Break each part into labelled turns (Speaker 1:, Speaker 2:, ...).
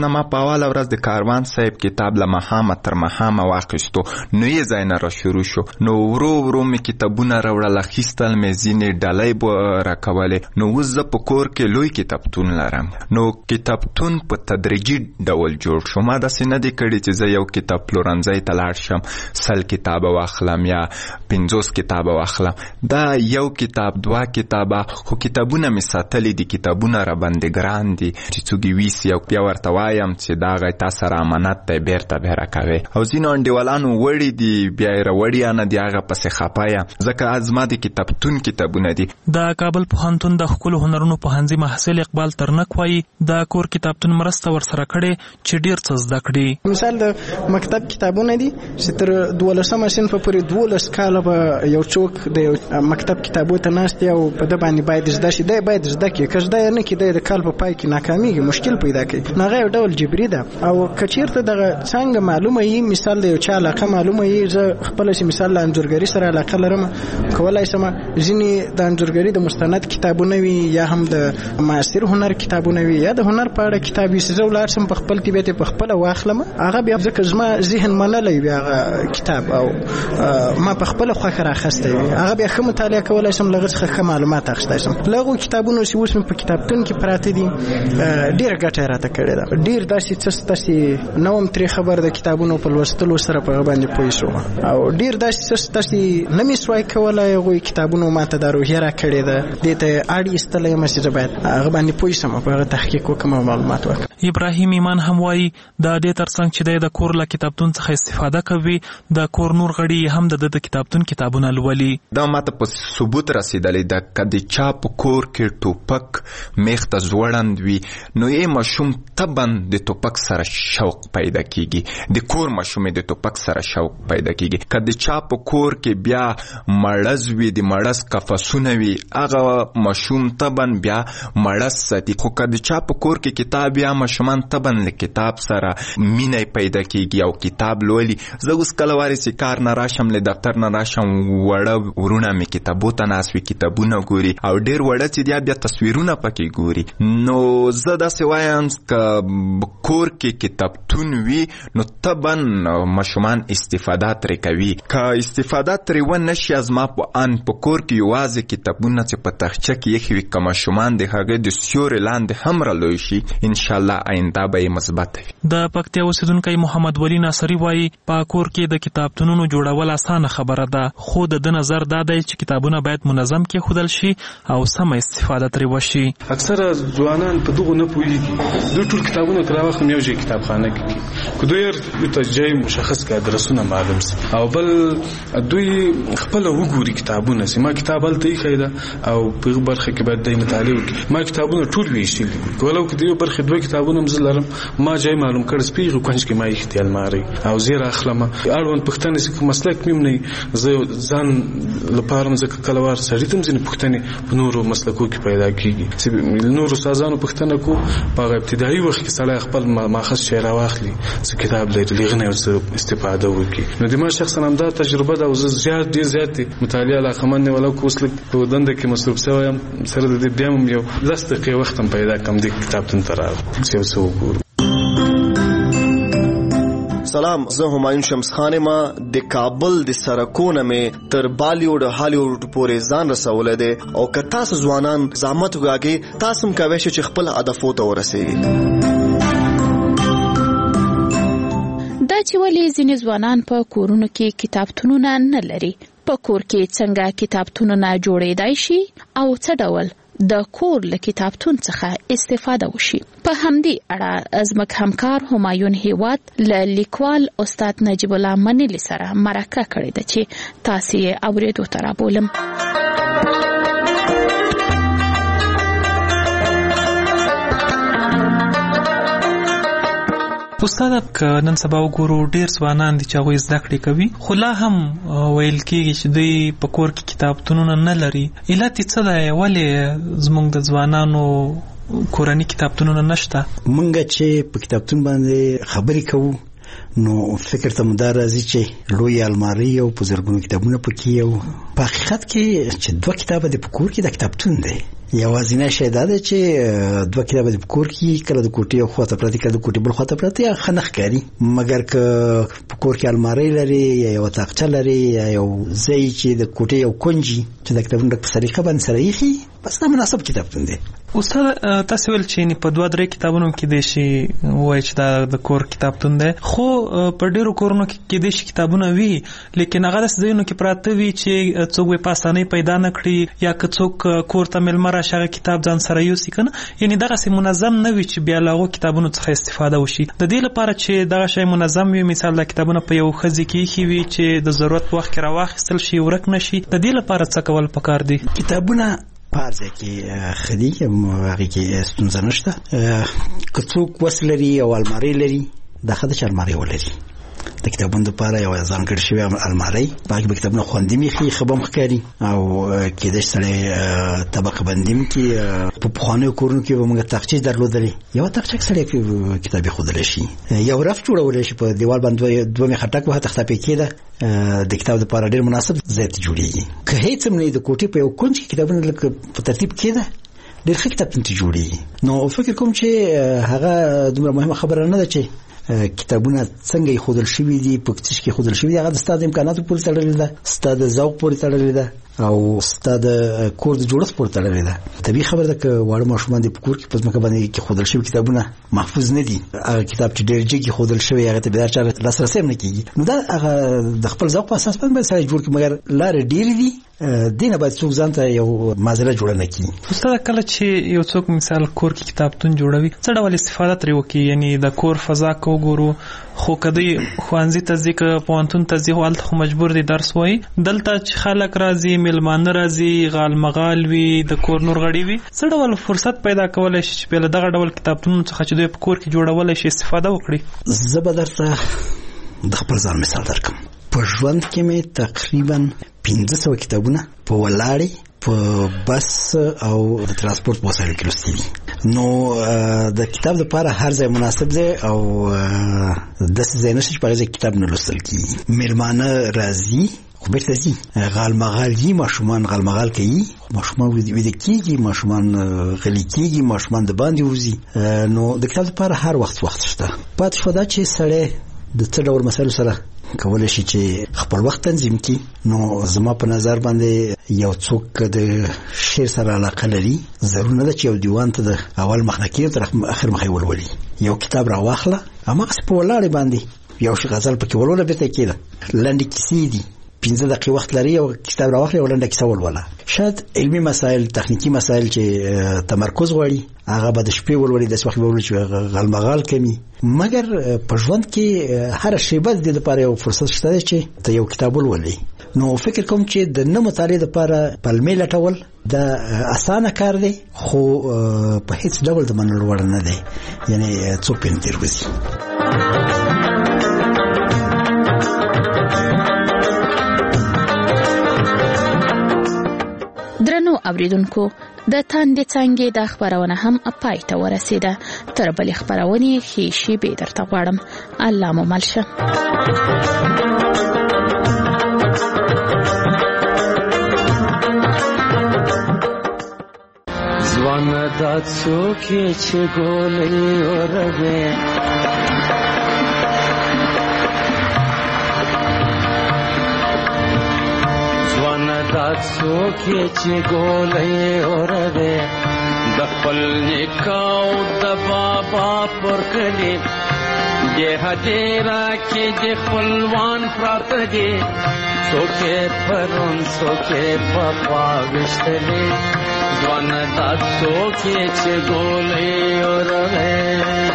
Speaker 1: نه ما په اوله ورځ د کاروان صاحب کتاب له ماښامه تر ماښامه واخیستو، نو یې ځای نه را شروع شو. نو ورو ورو مې کتابونه راوړل، اخیستل مې ځینې ډالۍ به راکولې. نو اوس زه په کور کې لوی کتابتون لرم. نو کتابتون په تدریجي ډول جوړ شو. ما داسې نه دی کړی چې زه یو کتاب پلورنځۍ ته لاړ شم 100 کتابه واخلم یا 50 کتابه واخلم. دا یو کتاب 2 کتابه، خو کتابونه مې ساتلي دي، کتابونه را باندې ګران دي چې څوک یې ویسي او بیا ورته وایم چې دا غي تا سره امانت دی بیرته به راکوي. او ځینو انډیوالانو وړي دي بیا یې راوړي نه دی هغه پسې خپه یم ځکه زما د کتابتون کتابونه دي.
Speaker 2: د کابل پوهنتون د ښکلو هنرونو پوهنځي محصل اقبال ترنک وایي د کور کتابتون مرسته ورسره کړې چې ډېر څه زده کړي.
Speaker 3: مثال د مکتب کتابونه دي چې تر 12مه صنف پورې 12 کاله به یو څوک د مکتب کتابو ته ناست او په د باندې باید زده شي، دی باید زده کړي، که زده نه کړي د کال په پای کې ناکامیږي، مشکل پیدا کوي. هغه یو ډول جبري ده. او کچیرته دغه څنګه معلومه یي مثال د یو چا علاقه معلومه یي، زه خپل چې مثال له انځورګري سره علاقه لرم، کولای شم ځینې د انځورګري د مستند کتابونه وي یا هم د معاصر هنر کتابونه وي یا د هنر په اړه کتاب وي، زه ولاړ شم په خپل طبیعت په خپل واخلم، هغه بیا ځکه زما ذهن منلی وي هغه کتاب او ما په خپل خوښه راخسته وي، هغه بیا ښه مطالعه کولای شم، لږ څه ښه معلومات اخیستی شم. لغو کتابونو چې اوس مې په کتابتون کې پراته دي ډېره ګټه یې راته کړې ده. ډېر داسې څه شته چې نه وم ترې خبر د کتابونو په لوستلو سره په هغه باندې پوه شوم، او ډېر داسې څه شته چې نه مې سوای کولی، هغوی کتابونو ما ته دا روحیه راکړې ده، دې ته اړ ایستلی یم چې زه باید هغه باندې پوه شم، په هغه تحقیق وکړم او معلومات وکړم.
Speaker 2: ابراهیم ایمان هم وایي د دې ترڅنګ چې دی د کور له کتابتون څخه استفاده کوي، د کور نور غړي هم د کتابتون کتابونه لولي.
Speaker 1: دا ماته په ثبوت رسیدلی ده که د چا په کور کې ټوپک میخ ته ځوړند وي نو یې ماشوم طبعا د ټوپک سره شوق پیدا کیږي، د کور ماشوم د ټوپک سره شوق پیدا کیږي. که د چا په کور کې بیا مړز وي، د مړز قفسونه وي، هغه ماشوم طبعا بیا مړز ساتي. خو که د چا په کور کې کتاب یا ماشومان طبعا له کتاب سره مینه پیدا کیږي او کتاب لولي. زه اوس کله وارې چې کار نه راشم، له دفتر نه راشم، وړه ورونه مې کتابو ته ناست وي، کتابونه ګوري او ډېر وړه چې بیا تصویرونه پکې ګوري. نو زه داسې وایم که کور کې کتابتون وي نو طبعا ماشومان استفاده ترې کوي. که استفاده ترې ونه شي، از ما په ان په کور کې یوازې کتابونه چې په تاخچه کې ایښي وي، که ماشومان د هغې د سیوري لاندې هم رالوی شي، انشاءالله آینده به یې مثبت وي.
Speaker 2: د پکتیا اوسیدونکی محمد ولی ناصري وایي په کور کې د کتابتونونو جوړول اسانه خبره ده، خو د نظر دا دی چې کتابونه باید منظم کېښودل شي او سمه استفاده ترې وشي.
Speaker 4: اکثره ځوانان په دغو نه پوهېږي، دوی ټول کتابونه که راواخلم یو ځای کتابخانه کې کړي، که دوی ته ځای مشخص کړي، ادرسونه معلوم سي، او بل دوی خپله وګوري کتابونه چې ما کتاب هلته ایښی ده او په هغه برخه کې باید دی مطالعه وکړي. ما کتابونه ټول ویشتلي دي، ولو که د یو برخې 2 کتابونه هم زه لرم، ما ځای معلوم کړی په هغه کونج کې ما ایښي دي المارۍ او زه یې رااخلم. اړوند پوښتنې چې که مسلک مې هم نه وي، زه ځان لپاره هم ځکه کله وار سړي ته هم ځینې پوښتنې په نورو مسلکو کې پیدا کېږي چې نورو استادانو پوښتنه کو په هغه ابتدایي وخت کې سړی خپل ماخذ شی راواخلي چې کتاب لري، له هغه نه ورڅه استفاده وکړي. نو د ما شخصا هم دا تجربه ده او زه ډېر زیات مطالعه علاقمند ولو که اوس لږ په دنده کې مصروف شوی یم، سره د دې بیا هم یو 10 دقیقې وخت هم پیدا کړم د کتابتون ته راغلم چې یو څه وګورم.
Speaker 5: سلام، زه همایون شمس خان ما د کابل د سرکونه مې تر بالیوډ هالیوډ پورې ځان رسولی دی او که تاسو ځوانان زحمت وکاږئ، تاسو هم کولی شئ چې خپل هدفو ته ورسېږئ.
Speaker 6: دا چې ولې ځینې ځوانان په کورونو کې کتابتونونه نه لري، په کور کې څنګه کتابتونونه جوړېدای شي او څه ډول د کور له کتابتون څخه استفاده وشي. په همدې اړه زموږ همکار همایون هیواد له لیکوال استاد نجیب الله منلی سره مرکه کړې ده چې تاسو یې اورېدو ته رابولم.
Speaker 2: استاد، که نن سبا وګورو ډېر ځوانان دي چې هغوی زده کړې کوي، خو لا هم ویل کېږي چې دوی په کور کې کتابتونونه نه لري. علت یې څه دی؟ ولې زموږ د ځوانانو کورني کتابتونونه نشته؟
Speaker 7: مونږ چې په کتابتون باندې خبرې کوو نو فکر ته مو دا راځي چې لوی المارۍ او په زرګونو کتابونه پکې، او په حقیقت کې چې 2 کتابه د په کور کې د کتابتون دی. یوازینی شی دا ده چې دوه کتابه د کور کې کله د کوټې یو خواته پراته کله د کوټې بل خواته پراته ښه نه ښکاري، مګر که په کور کې المارۍ لري یا یو تاقچه لري یا یو ځای چې د کوټې یو کونجي چې د کتابونو په سلیقه باندې سره ایښي، بس دا مناسب کتابتون دی.
Speaker 2: استاد تاسو ویل چې په 2-3 کتابونو کې د شي وای چې دا د کور کتابتون دی، خو په ډیرو کورونو کې د شي کتابونه وی، لیکن هغه د ځایونو کې پراته وی چې څوک په اسانۍ پیدا نه کړي یا که څوک کور ته ملمر راشه کتاب ځان سره یوسي کنه، یعنی دغه سي منظم نه وي چې بیا لاغو کتابونو څخه استفاده وشي. د دې لپاره چې دغه شی منظم وي، مثال د کتابونو په یو خزي کې وي چې د ضرورت په وخت کې راواخیستل شي ورک نشي، د دې لپاره څه کول پکار دي؟
Speaker 7: کتابونه پارځه کې خدي هغه کې ستونزه نشته، که څوک وس لري او المارۍ لري دا خدای چې المارۍ ولري د کتابونو لپاره یو ځانګړی شوی المارۍ باقي به کتابونه خوندې میخي خبم ښکاري او کېدای سره طبقه بندیم کې په پخوانیو کورونو کې به موږ تاقچې درلودلې، یو تاقچه کې سره کتابي خودلی شي، یو رف جوړولی شي په دیوال باندې دوه مې خټک وه تخته پې کېده د کتاب لپاره ډېر مناسب ځای ته جوړېږي. که هیڅ هم نه د کوټې په یو کونج کې کتابونه لکه په ترتیب کېده ډېر ښه کتابتون ته جوړېږي. نو فکر کوم چې هغه دومره مهمه خبره نه ده چې کتابونه څنګه خودل شوي دي، په څه کې خودل شوي دي، هغه د ستاسو امکاناتو پورې تړلې ده، ستاسو ذوق پورې تړلې ده او ستاسو کور د جوړښت پورې تړلې ده. طبيعي خبره ده چې واړه ماشومان د کور کې په ځمکه باندې کې خودل شوي کتابونه محفوظ نه دي، هغه کتاب چې ډېر جګي خودل شوی هغه ته به چا لاسرسي نه کیږي، نو دا هغه د خپل ذوق په اساس باندې سره جوړ کړي، مګر لار ډېر دي دینه باید څوک ځان ته یو مازره جوړ نه کړي.
Speaker 2: استاد کله چې یو څوک مثال کور کې کتابتون جوړوي څه ډول استفاده ترې وکړي، یعنی د کور فضا کو ګورو، خو کدی خوانځي ته ځکه پوهنتون ته ځي حالت خو مجبور دي درس وای، دلته چې خلک راځي ملمانه راځي غال مغال وي د کور نور غړي وي، څه ډول فرصت پیدا کولای شي چې په دغه ډول کتابتون څخه چې دوی په کور کې جوړولای شي استفاده وکړي؟
Speaker 7: زه به درته د خپل ځان مثال درکم. په ژوند کې مې تقریبا 1500 کتابونه په ولاړې په بس او د ترانسپورت په وسایلو کې لوستي دي. نو د کتاب لپاره هر ځای مناسب دی او داسې ځای نشته چې په هغه ځای کتاب نه لوستل کېږي. مېلمانه راځي خو بیرته ځي، غال مغال یي، ماشومان غال مغال کوي، ماشومان ویده کېږي، ماشومان غلي کېږي، ماشومان د باندې وځي. نو د کتاب لپاره هر وخت شته. پاتې شوه دا چې سړی د څه ډول مسایلو سره کولای شي چې خپل وخت تنظیم کړي. نو زما په نظر باندې یو څوک د شعر سره علاقه لري ضرور نه ده چې یو دیوان ته د اول مخنکې تر اخر مخې ولولي، یو کتاب راواخله هماغسې په ولاړې باندې یو شي غزل پکې ولوله بیرته کېده، لنډې کیسې دي 15 دقیقې وخت لري، یو کتاب راواخله یو لنډه کیسه ولوله. شاید علمي مسایل تخنیکی مسایل چې تمرکز غواړي هغه به د شپې ولولي، داسې وخت به ولولي چې غالمغال کمي، مګر په ژوند کې هر شیبه د لپاره یو فرصت شته چې ته یو کتاب ولولي. نو فکر کوم چې د نه مطالعې لپاره پلمې لټول دا اسانه کار دی، خو په هیڅ ډول د منلو وړ نه دی، یعنی څوک پرې نه تېر وځي.
Speaker 6: درنو اوریدونکو، د تاندې څانګې د خبرونه هم پای ته ورسیده. تر بلې خبرونې ښې شېبې درته غواړم. الله مو مل شه.
Speaker 8: ځوانه دا څوک یې چې ګولۍ اوروې، دا څوک یې چې ګولۍ اوروې، د خپل نیکه او د بابا پر کلي دې هدیره کې د خپلوان پراته دي، څوک یې پرون څوک یې په خوا ویشتلي، ځوانه دا څوک یې چې ګولۍ اوروې.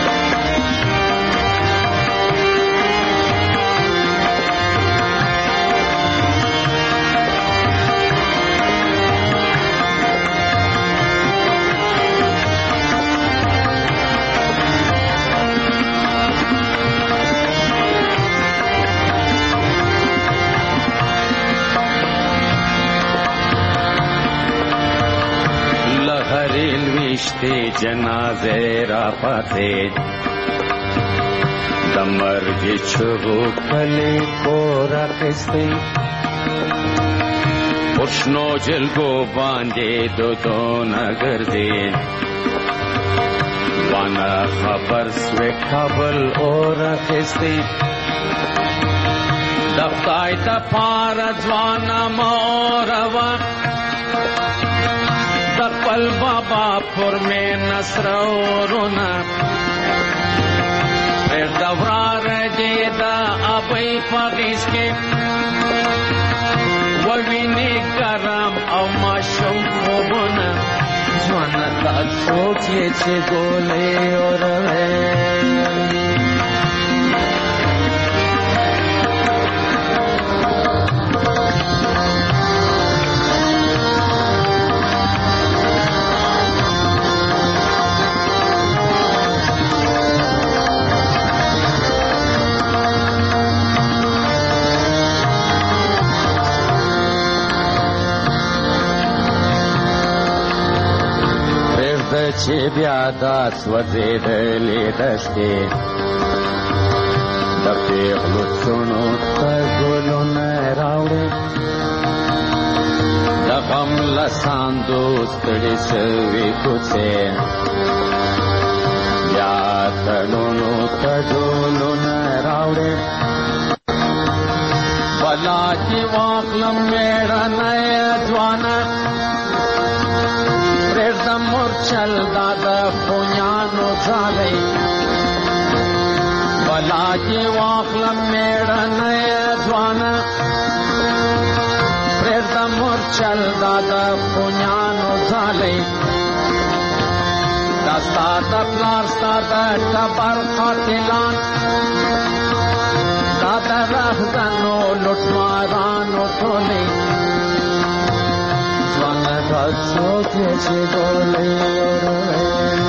Speaker 8: وشتی جنازه را پاتې د مرګ چغو کلی کور اخیستی، پشنو جلگو باندې دودونه ګرځي وانا خبر سوی کابل اور اخیستی دفتای تا پارا جوانا موروا دقبل بابا پر میں نصر اورونا پھر دورار جیدا ابی پاگیس کے ووینی کرم او ماشم خوبونا جوانا تا چوکی چه گولی اوروے چې بیا دا سوځېدلې دښتې د پېغلو څڼو ته ګلونه راوړې د غم له ساندو ستړې سوې کوڅې بیا تړونو ته ډولونه راوړې بلا چې واخلم مېړنی ځوانه پرېږدم مورچل دا د خونیانو ځالۍ بلا چې واخلم مېړنی ځوانه پرېږدم مورچل دا د خونیانو ځالۍ دا ستا د پلار ستا د ټبر قاتلان دا د رهزنو لوټمارانو ټولۍ څوک چې ګولې اوروي